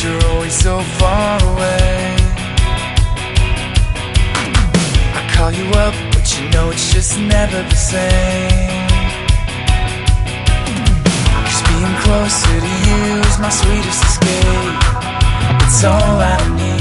you're always so far away. I call you up, but you know it's just never the same. 'Cause being closer to you is my sweetest escape. It's all I need.